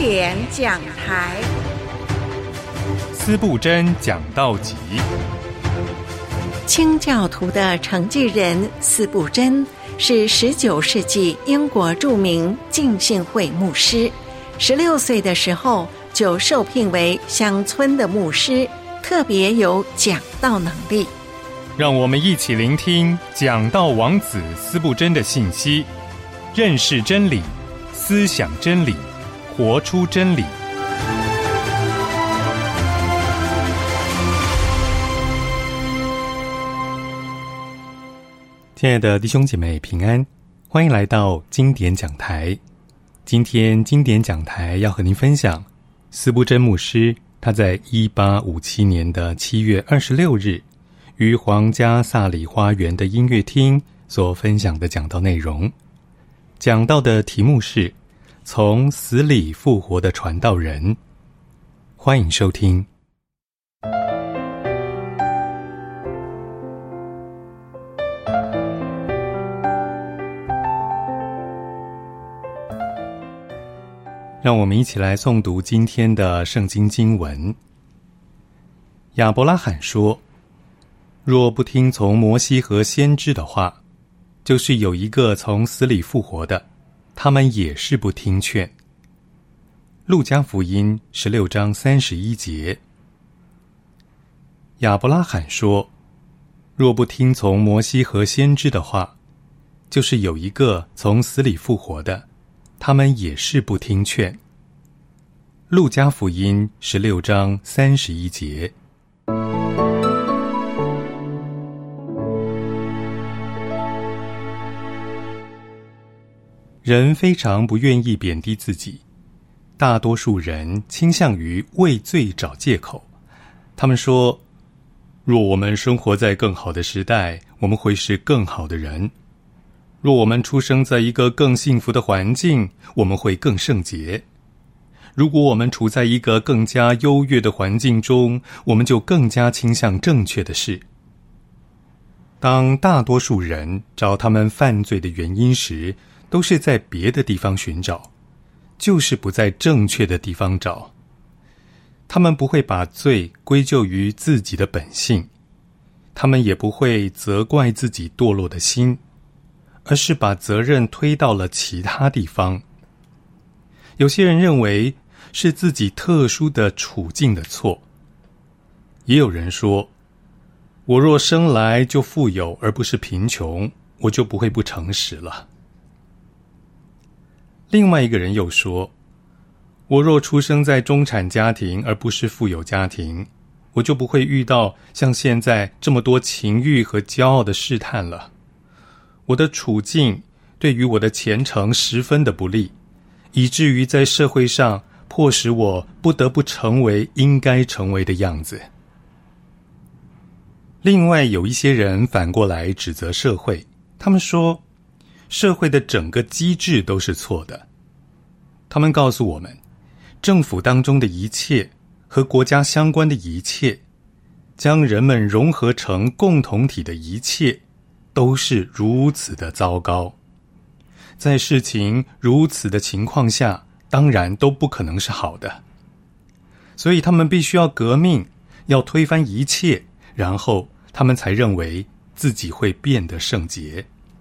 典讲台， 司布真讲道集。 清教徒的承继人司布真是19世纪英国著名浸信会牧师，16岁的时候就受聘为乡村的牧师，特别有讲道能力。 让我们一起聆听讲道王子司布真的信息，认识真理，思想真理，活出真理。亲爱的弟兄姐妹平安，欢迎来到经典讲台。今天经典讲台要和您分享司布真牧师他在1857年的7月26日于皇家萨里花园的音乐厅所分享的讲道内容。讲道的题目是从死里复活的传道人。欢迎收听。让我们一起来诵读今天的圣经经文。亚伯拉罕说，若不听从摩西和先知的话，就是有一个从死里复活的，他们也是不听劝。路加福音16章31节。亚伯拉罕说，若不听从摩西和先知的话，就是有一个从死里复活的，他们也是不听劝。路加福音16章31节。人非常不愿意贬低自己，大多数人倾向于为罪找借口。他们说，若我们生活在更好的时代，我们会是更好的人；若我们出生在一个更幸福的环境，我们会更圣洁；如果我们处在一个更加优越的环境中，我们就更加倾向正确的事。当大多数人找他们犯罪的原因时，都是在别的地方寻找，就是不在正确的地方找。他们不会把罪归咎于自己的本性，他们也不会责怪自己堕落的心，而是把责任推到了其他地方。有些人认为是自己特殊的处境的错，也有人说，我若生来就富有而不是贫穷，我就不会不诚实了。另外一个人又说，我若出生在中产家庭而不是富有家庭，我就不会遇到像现在这么多情欲和骄傲的试探了。我的处境对于我的前程十分的不利，以至于在社会上迫使我不得不成为应该成为的样子。另外有一些人反过来指责社会，他们说社会的整个机制都是错的。他们告诉我们，政府当中的一切和国家相关的一切，将人们融合成共同体的一切，都是如此的糟糕。在事情如此的情况下，当然都不可能是好的。所以他们必须要革命，要推翻一切，然后他们才认为自己会变得圣洁。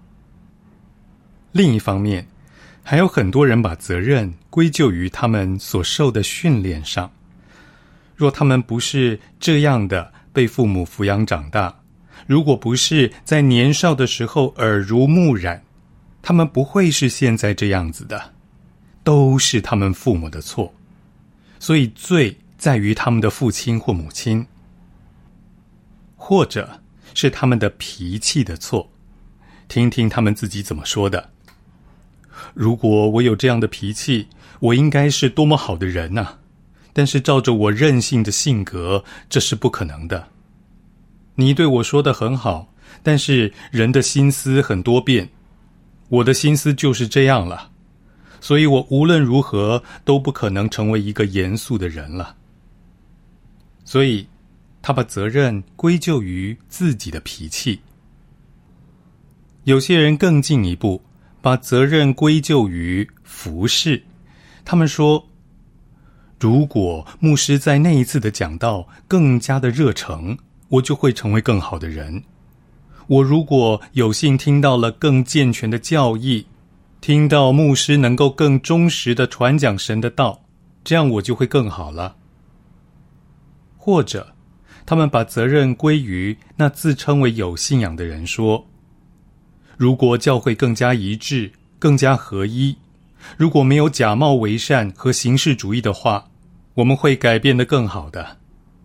另一方面，还有很多人把责任归咎于他们所受的训练上。若他们不是这样的被父母抚养长大，如果不是在年少的时候耳濡目染，他们不会是现在这样子的，都是他们父母的错。所以罪在于他们的父亲或母亲，或者是他们的脾气的错。听听他们自己怎么说的。如果我有这样的脾气，我应该是多么好的人啊！但是照着我任性的性格，这是不可能的。你对我说的很好，但是人的心思很多变，我的心思就是这样了，所以我无论如何都不可能成为一个严肃的人了。所以他把责任归咎于自己的脾气。有些人更进一步，把责任归咎于服事。他们说， 如果牧师在那一次的讲道更加的热诚，我就会成为更好的人。我如果有幸听到了更健全的教义，听到牧师能够更忠实的传讲神的道，这样我就会更好了。或者他们把责任归于那自称为有信仰的人，说如果教会更加一致，更加合一，如果没有假冒为善和形式主义的话，我们会改变得更好的。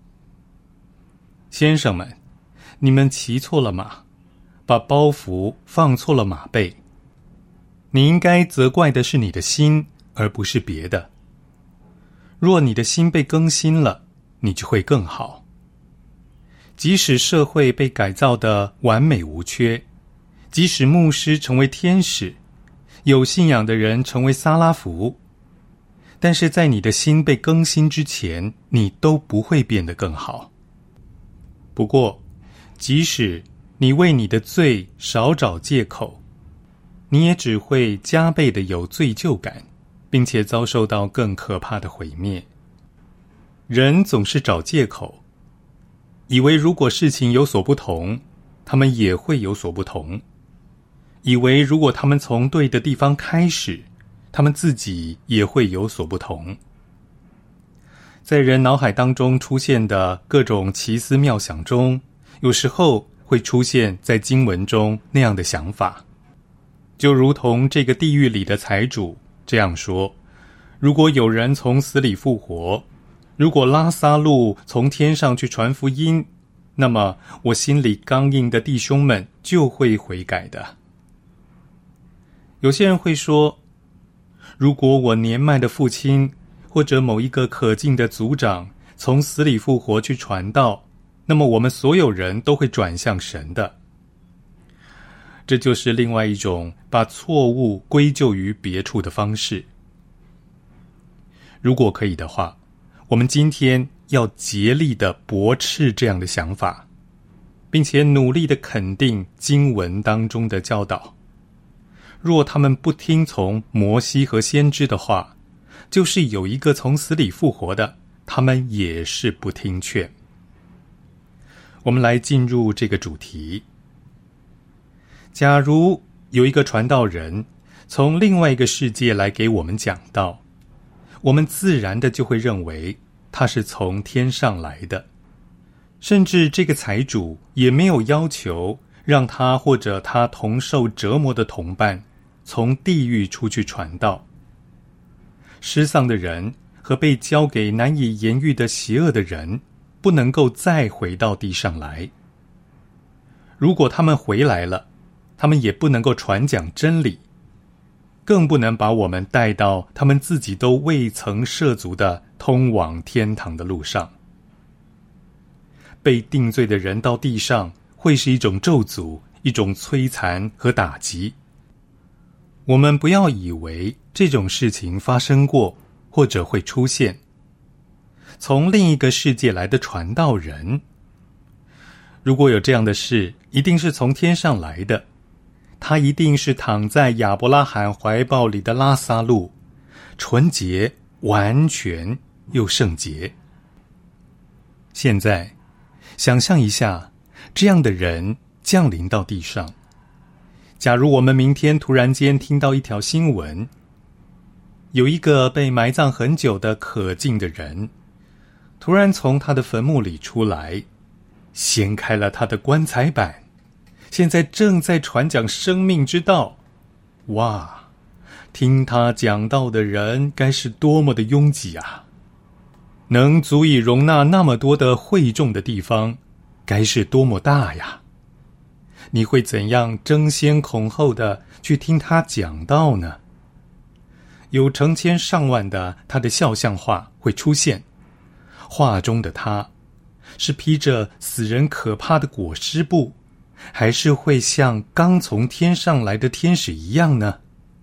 先生们，你们骑错了马，把包袱放错了马背。你应该责怪的是你的心，而不是别的。若你的心被更新了，你就会更好。即使社会被改造得完美无缺，即使牧师成为天使，有信仰的人成为撒拉弗，但是在你的心被更新之前，你都不会变得更好。不过，即使你为你的罪少找借口，你也只会加倍的有罪疚感，并且遭受到更可怕的毁灭。人总是找借口，以为如果事情有所不同，他们也会有所不同，以为如果他们从对的地方开始，他们自己也会有所不同。在人脑海当中出现的各种奇思妙想中，有时候会出现在经文中那样的想法，就如同这个地狱里的财主这样说：如果有人从死里复活，如果拉撒路从天上去传福音，那么我心里刚硬的弟兄们就会悔改的。有些人会说，如果我年迈的父亲或者某一个可敬的族长从死里复活去传道，那么我们所有人都会转向神的。这就是另外一种把错误归咎于别处的方式。如果可以的话，我们今天要竭力地驳斥这样的想法，并且努力地肯定经文当中的教导。若他们不听从摩西和先知的话，就是有一个从死里复活的，他们也是不听劝。我们来进入这个主题。假如有一个传道人从另外一个世界来给我们讲道，我们自然的就会认为他是从天上来的，甚至这个财主也没有要求让他或者他同受折磨的同伴从地狱出去传道。失丧的人和被交给难以言喻的邪恶的人不能够再回到地上来。如果他们回来了，他们也不能够传讲真理，更不能把我们带到他们自己都未曾涉足的通往天堂的路上。被定罪的人到地上会是一种咒诅，一种摧残和打击。我们不要以为这种事情发生过或者会出现。从另一个世界来的传道人，如果有这样的事，一定是从天上来的。他一定是躺在亚伯拉罕怀抱里的拉撒路，纯洁、完全又圣洁。现在想象一下，这样的人降临到地上。假如我们明天突然间听到一条新闻，有一个被埋葬很久的可敬的人，突然从他的坟墓里出来，掀开了他的棺材板，现在正在传讲生命之道。哇，听他讲道的人该是多么的拥挤啊！能足以容纳那么多的会众的地方，该是多么大呀！你会怎样争先恐后的去听他讲道呢？有成千上万的他的肖像画会出现，画中的他是披着死人可怕的裹尸布，还是会像刚从天上来的天使一样呢？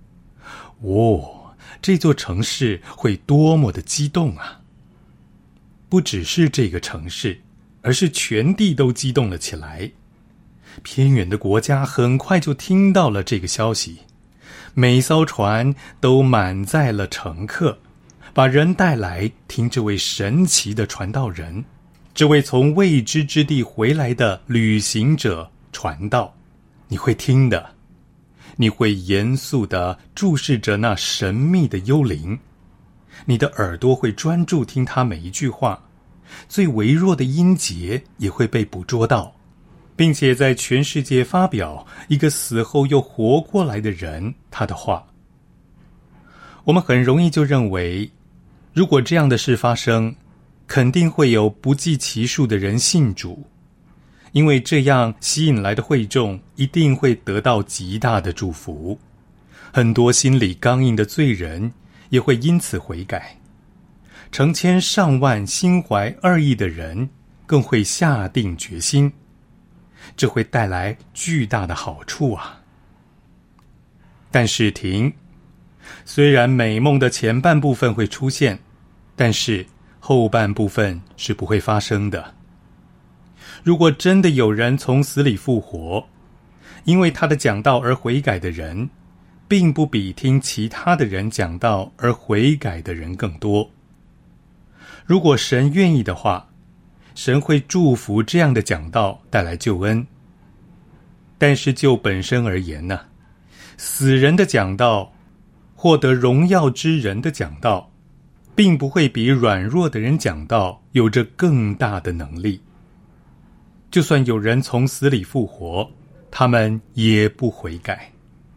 这座城市会多么的激动啊！不只是这个城市，而是全地都激动了起来。偏远的国家很快就听到了这个消息，每艘船都满载了乘客， 把人带来听这位神奇的传道人，这位从未知之地回来的旅行者传道。你会听的，你会严肃地注视着那神秘的幽灵，你的耳朵会专注听他每一句话，最微弱的音节也会被捕捉到，并且在全世界发表一个死后又活过来的人他的话。我们很容易就认为，如果这样的事发生，肯定会有不计其数的人信主，因为这样吸引来的会众一定会得到极大的祝福，很多心里刚硬的罪人也会因此悔改，成千上万心怀二意的人更会下定决心，这会带来巨大的好处啊！但是停，虽然美梦的前半部分会出现，但是后半部分是不会发生的。如果真的有人从死里复活，因为他的讲道而悔改的人，并不比听其他的人讲道而悔改的人更多。如果神愿意的话，神会祝福这样的讲道带来救恩。但是就本身而言呢，死人的讲道，获得荣耀之人的讲道，并不会比软弱的人讲道有着更大的能力。就算有人从死里复活，他们也不悔改。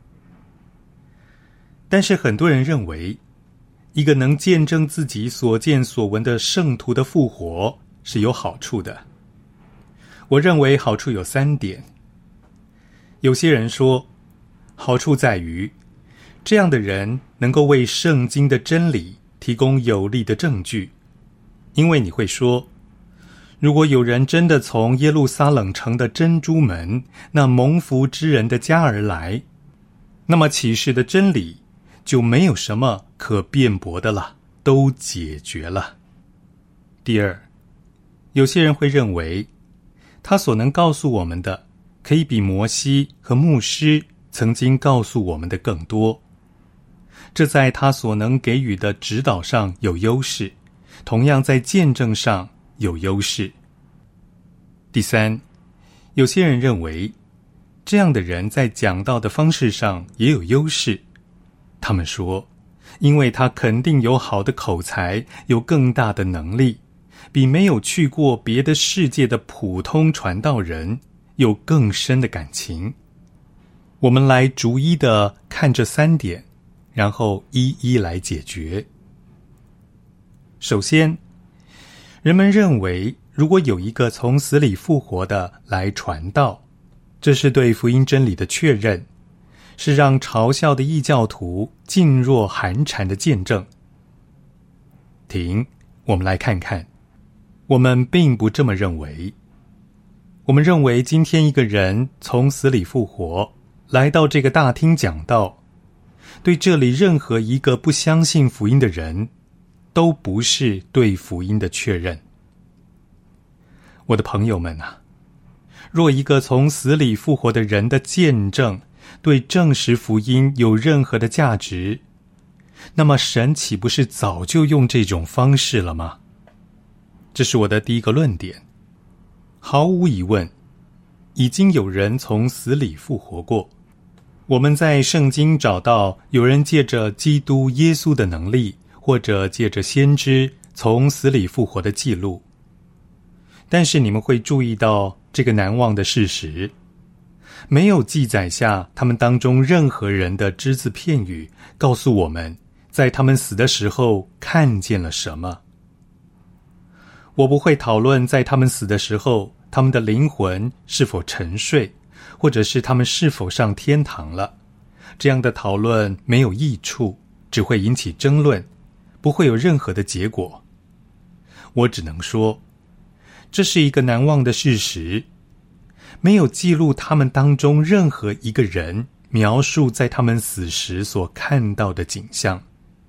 但是很多人认为，一个能见证自己所见所闻的圣徒的复活是有好处的。我认为好处有3点。有些人说，好处在于这样的人能够为圣经的真理提供有力的证据，因为你会说，如果有人真的从耶路撒冷城的珍珠门那蒙福之人的家而来，那么启示的真理就没有什么可辩驳的了，都解决了。第二，有些人会认为，他所能告诉我们的，可以比摩西和牧师曾经告诉我们的更多。这在他所能给予的指导上有优势，同样在见证上有优势。第三，有些人认为，这样的人在讲道的方式上也有优势。他们说，因为他肯定有好的口才，有更大的能力，比没有去过别的世界的普通传道人有更深的感情。我们来逐一的看这3点，然后一一来解决。首先，人们认为，如果有一个从死里复活的来传道，这是对福音真理的确认，是让嘲笑的异教徒噤若寒蝉的见证。停，我们来看看，我们并不这么认为。我们认为今天一个人从死里复活，来到这个大厅讲道，对这里任何一个不相信福音的人，都不是对福音的确认。我的朋友们啊，若一个从死里复活的人的见证对证实福音有任何的价值，那么神岂不是早就用这种方式了吗？这是我的第一个论点。毫无疑问，已经有人从死里复活过。我们在圣经找到有人借着基督耶稣的能力，或者借着先知从死里复活的记录。但是你们会注意到这个难忘的事实，没有记载下他们当中任何人的只字片语，告诉我们在他们死的时候看见了什么。我不会讨论在他们死的时候，他们的灵魂是否沉睡，或者是他们是否上天堂了。这样的讨论没有益处，只会引起争论，不会有任何的结果。我只能说，这是一个难忘的事实，没有记录他们当中任何一个人描述在他们死时所看到的景象。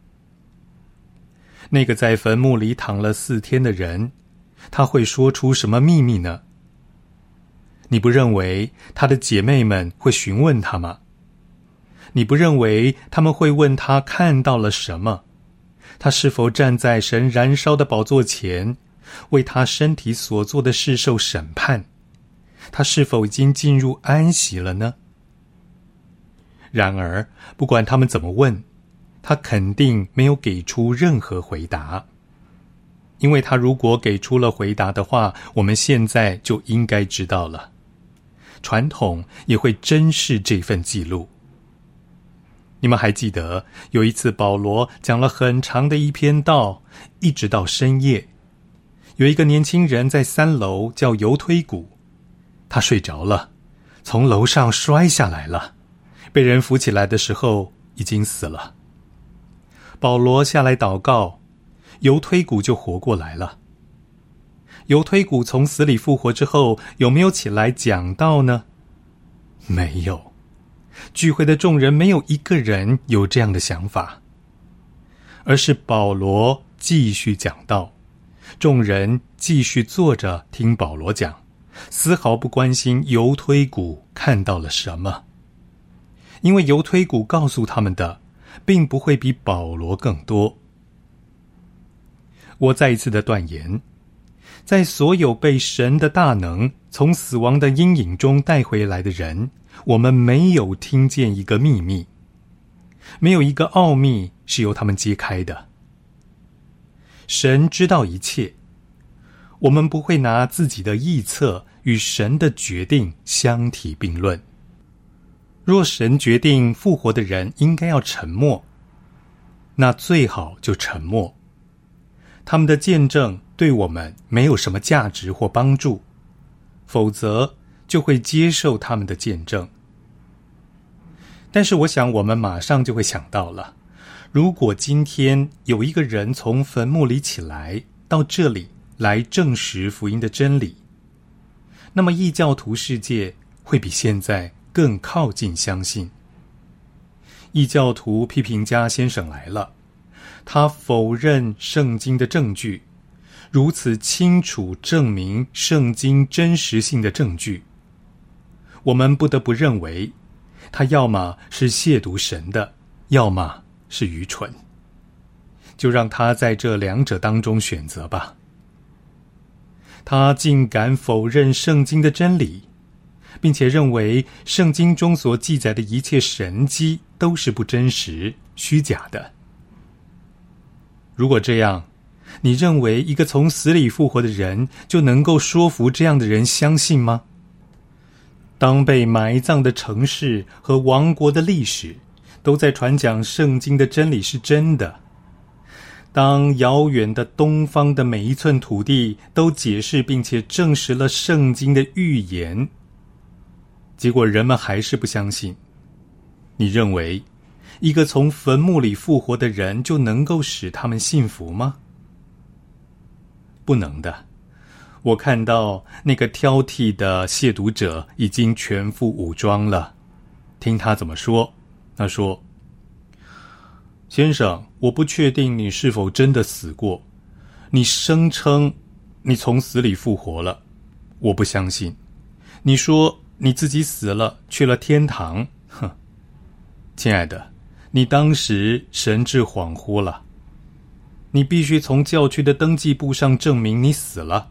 那个在坟墓里躺了4天的人，他会说出什么秘密呢？你不认为他的姐妹们会询问他吗？你不认为他们会问他看到了什么？ 他是否站在神燃烧的宝座前，为他身体所做的事受审判？他是否已经进入安息了呢？然而，不管他们怎么问，他肯定没有给出任何回答。因为他如果给出了回答的话，我们现在就应该知道了。传统也会珍视这份记录。你们还记得有一次保罗讲了很长的一篇道，一直到深夜。有一个年轻人在3楼叫油推谷，他睡着了，从楼上摔下来了，被人扶起来的时候已经死了。保罗下来祷告，油推谷就活过来了。油推谷从死里复活之后，有没有起来讲道呢？没有。聚会的众人没有一个人有这样的想法，而是保罗继续讲道，众人继续坐着听保罗讲，丝毫不关心油推谷看到了什么，因为油推谷告诉他们的并不会比保罗更多。我再一次的断言，在所有被神的大能从死亡的阴影中带回来的人，我们没有听见一个秘密，没有一个奥秘是由他们揭开的。神知道一切，我们不会拿自己的臆测与神的决定相提并论。若神决定复活的人应该要沉默，那最好就沉默。他们的见证对我们没有什么价值或帮助，否则就会接受他们的见证。但是我想我们马上就会想到了，如果今天有一个人从坟墓里起来，到这里来证实福音的真理，那么异教徒世界会比现在更靠近相信。异教徒批评家先生来了，他否认圣经的证据，如此清楚证明圣经真实性的证据，我们不得不认为他要么是亵渎神的，要么是愚蠢。就让他在这两者当中选择吧。他竟敢否认圣经的真理，并且认为圣经中所记载的一切神迹都是不真实、虚假的。如果这样，你认为一个从死里复活的人就能够说服这样的人相信吗？当被埋葬的城市和王国的历史都在传讲圣经的真理是真的，当遥远的东方的每一寸土地都解释并且证实了圣经的预言，结果人们还是不相信，你认为一个从坟墓里复活的人就能够使他们信服吗？不能的。我看到那个挑剔的亵渎者已经全副武装了，听他怎么说。他说：先生，我不确定你是否真的死过，你声称你从死里复活了，我不相信。你说你自己死了，去了天堂，哼！亲爱的，你当时神志恍惚了，你必须从教区的登记簿上证明你死了。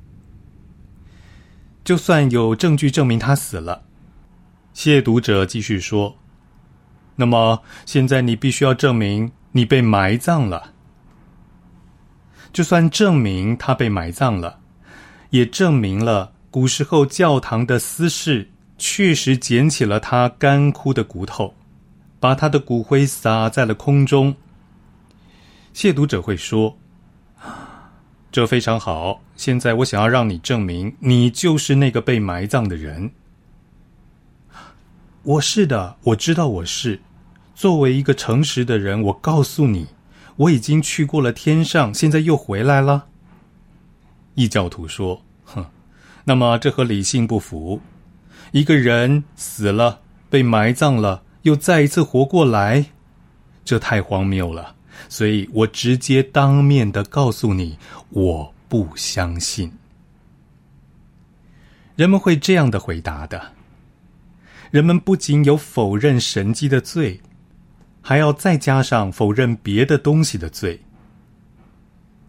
就算有证据证明他死了，亵渎者继续说，那么现在你必须要证明你被埋葬了。就算证明他被埋葬了，也证明了古时候教堂的司事确实捡起了他干枯的骨头，把他的骨灰撒在了空中。亵渎者会说，这非常好，现在我想要让你证明你就是那个被埋葬的人。我是的，我知道我是。作为一个诚实的人，我告诉你，我已经去过了天上，现在又回来了。异教徒说，那么这和理性不符。一个人死了，被埋葬了，又再一次活过来，这太荒谬了。所以我直接当面的告诉你，我不相信。人们会这样的回答的。人们不仅有否认神迹的罪，还要再加上否认别的东西的罪。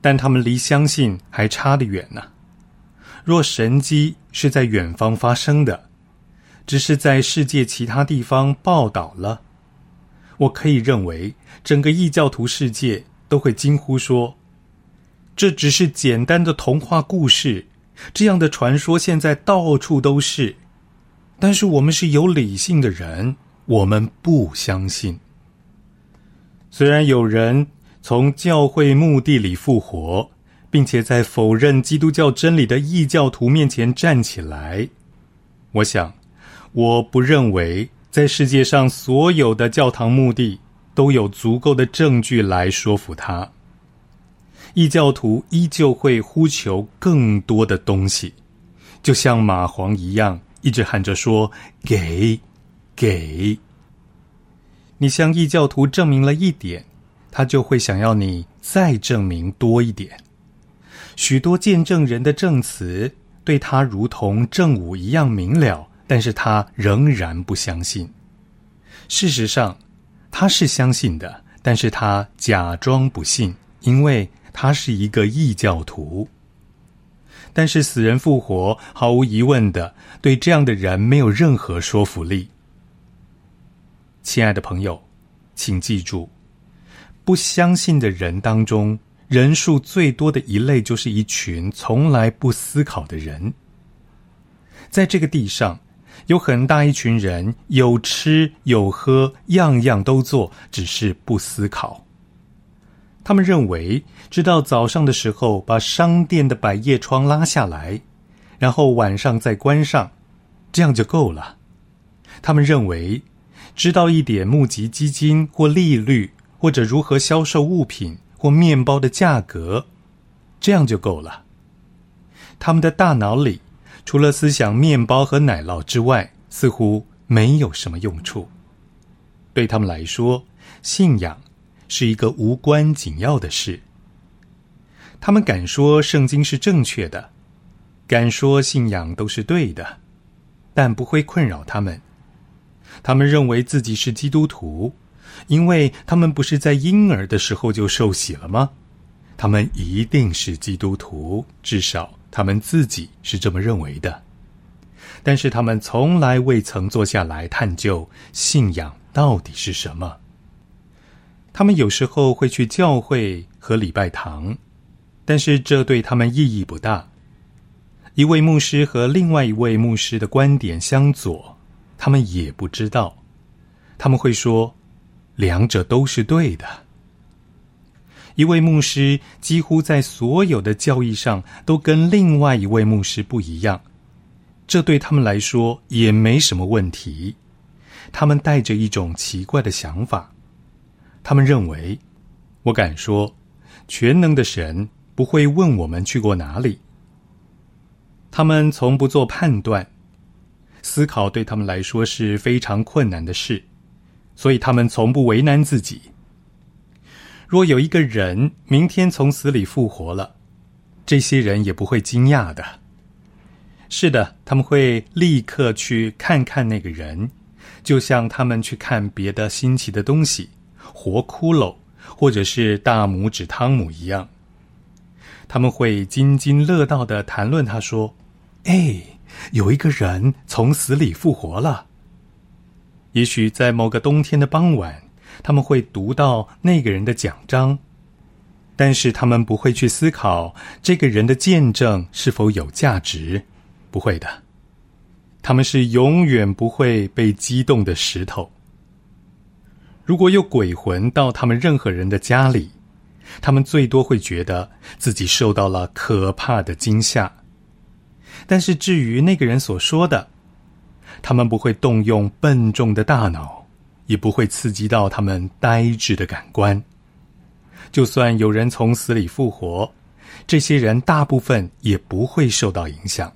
但他们离相信还差得远呢。若神迹是在远方发生的，只是在世界其他地方报道了，我可以认为整个异教徒世界都会惊呼说，这只是简单的童话故事，这样的传说现在到处都是。但是我们是有理性的人，我们不相信。虽然有人从教会墓地里复活，并且在否认基督教真理的异教徒面前站起来，我想，我不认为在世界上所有的教堂墓地都有足够的证据来说服他。异教徒依旧会呼求更多的东西，就像蚂蟥一样，一直喊着说，给，给。你向异教徒证明了一点，他就会想要你再证明多一点。许多见证人的证词对他如同正午一样明了，但是他仍然不相信。事实上，他是相信的，但是他假装不信，因为他是一个异教徒。但是死人复活，毫无疑问的，对这样的人没有任何说服力。亲爱的朋友，请记住，不相信的人当中，人数最多的一类就是一群从来不思考的人。在这个地上，有很大一群人有吃有喝，样样都做，只是不思考。他们认为，直到早上的时候把商店的百叶窗拉下来，然后晚上再关上，这样就够了。他们认为，知道一点募集基金或利率，或者如何销售物品或面包的价格，这样就够了。他们的大脑里，除了思想面包和奶酪之外，似乎没有什么用处。对他们来说，信仰是一个无关紧要的事。他们敢说圣经是正确的，敢说信仰都是对的，但不会困扰他们。他们认为自己是基督徒，因为他们不是在婴儿的时候就受洗了吗？他们一定是基督徒，至少他们自己是这么认为的。但是他们从来未曾坐下来探究信仰到底是什么。他们有时候会去教会和礼拜堂，但是这对他们意义不大。一位牧师和另外一位牧师的观点相左，他们也不知道。他们会说，两者都是对的。一位牧师几乎在所有的教义上都跟另外一位牧师不一样，这对他们来说也没什么问题。他们带着一种奇怪的想法，他们认为，我敢说，全能的神不会问我们去过哪里。他们从不做判断，思考对他们来说是非常困难的事，所以他们从不为难自己。若有一个人明天从死里复活了，这些人也不会惊讶的。是的，他们会立刻去看看那个人，就像他们去看别的新奇的东西，活骷髅或者是大拇指汤姆一样。他们会津津乐道地谈论他，说，有一个人从死里复活了。也许在某个冬天的傍晚，他们会读到那个人的奖章，但是他们不会去思考这个人的见证是否有价值，不会的。他们是永远不会被激动的石头。如果有鬼魂到他们任何人的家里，他们最多会觉得自己受到了可怕的惊吓。但是至于那个人所说的，他们不会动用笨重的大脑，也不会刺激到他们呆滞的感官。就算有人从死里复活，这些人大部分也不会受到影响。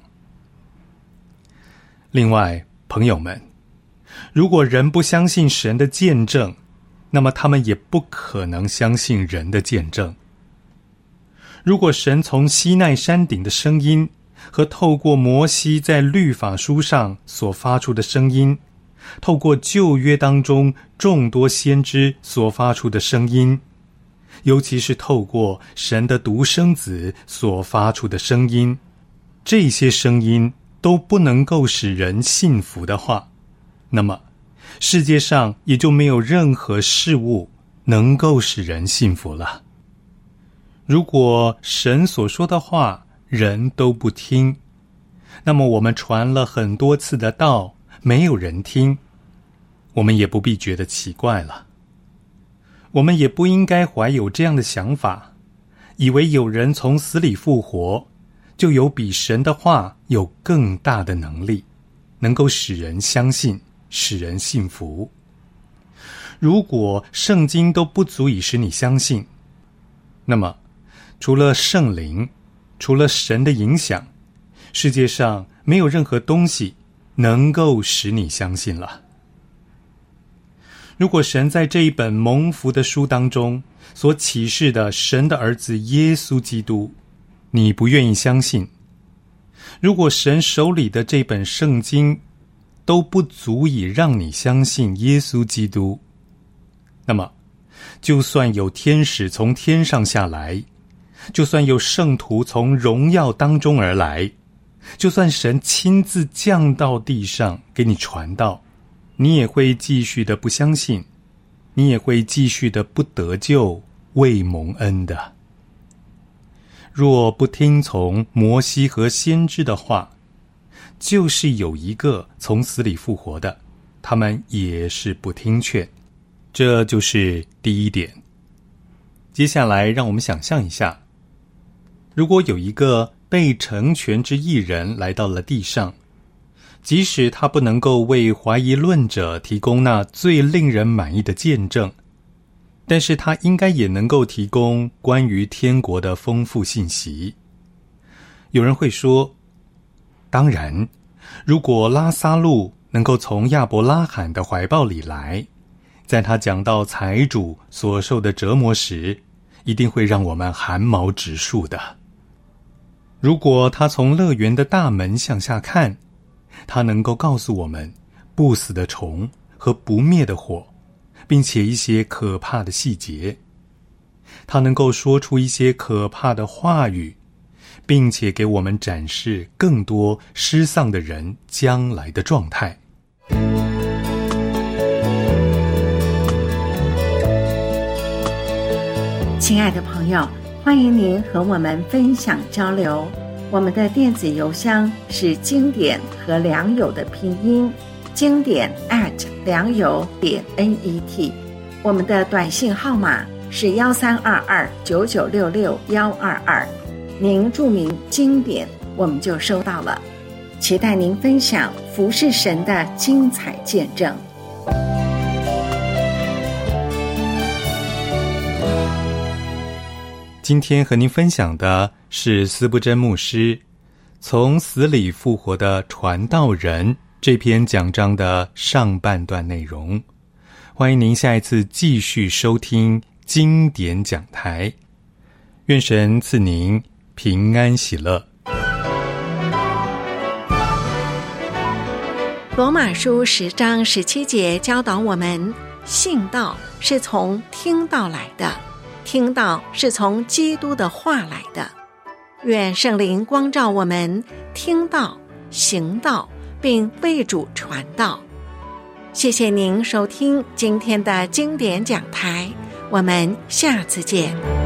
另外，朋友们，如果人不相信神的见证，那么他们也不可能相信人的见证。如果神从西奈山顶的声音和透过摩西在律法书上所发出的声音，透过旧约当中众多先知所发出的声音， 尤其是透过神的独生子所发出的声音，这些声音都不能够使人信服的话，那么世界上也就没有任何事物能够使人信服了。如果神所说的话人都不听，那么我们传了很多次的道，没有人听，我们也不必觉得奇怪了。我们也不应该怀有这样的想法，以为有人从死里复活，就有比神的话有更大的能力，能够使人相信，使人信服。如果圣经都不足以使你相信，那么除了圣灵，除了神的影响，世界上没有任何东西能够使你相信了。如果神在这一本蒙福的书当中所启示的神的儿子耶稣基督，你不愿意相信，如果神手里的这本圣经都不足以让你相信耶稣基督，那么就算有天使从天上下来，就算有圣徒从荣耀当中而来，就算神亲自降到地上给你传道，你也会继续的不相信，你也会继续的不得救，未蒙恩的。若不听从摩西和先知的话，就是有一个从死里复活的，他们也是不听劝。这就是第一点。接下来让我们想象一下，如果有一个被成全之义人来到了地上，即使他不能够为怀疑论者提供那最令人满意的见证，但是他应该也能够提供关于天国的丰富信息。有人会说，当然，如果拉撒路能够从亚伯拉罕的怀抱里来，在他讲到财主所受的折磨时，一定会让我们寒毛直竖的。如果他从乐园的大门向下看，他能够告诉我们不死的虫和不灭的火，并且一些可怕的细节。他能够说出一些可怕的话语，并且给我们展示更多失丧的人将来的状态。 亲爱的朋友，欢迎您和我们分享交流。我们的电子邮箱是经典和良友的拼音，经典良友.net。我们的短信号码是132299662122，您注明经典，我们就收到了。期待您分享服侍神的精彩见证。 今天和您分享的是司布真牧师从死里复活的传道人这篇讲章的上半段内容。欢迎您下一次继续收听经典讲台。愿神赐您平安喜乐。 罗马书10章17节教导我们，信道是从听道来的，听道是从基督的话来的。愿圣灵光照我们，听道、行道，并为主传道。谢谢您收听今天的经典讲台，我们下次见。